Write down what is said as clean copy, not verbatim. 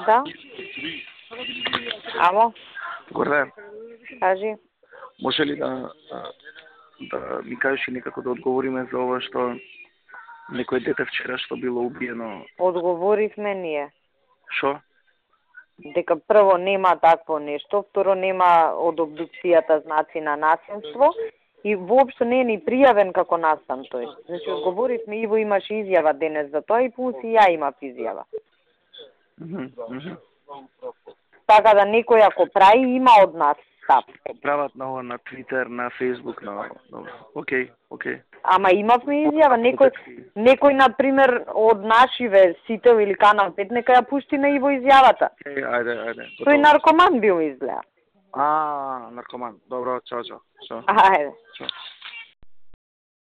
Да. Ало? Гордан, Кажи. може ли да ми кажеш и некако да одговориме за ова што некој дете вчера што било убиено? Одговоривме ние. Шо? Дека прво нема такво нешто, второ нема од обдукцијата знаци на насилство и воопшто не е ни пријавен како настан тој. Значи, одговоривме, Иво имаше изјава денес за тоа и плюс и ја имав изјава. Така да некој ако прави, има од нас став. Прават на ова на Твитер, на Фейсбук, на... Океј. Ама имавме изјава, некој например од нашиве Сител или Канал 5 нека ја пушти на Иво изјавата. Ајде. Тој наркоман бил изгледа. Наркоман. Добро, чао. Ајде. Чао.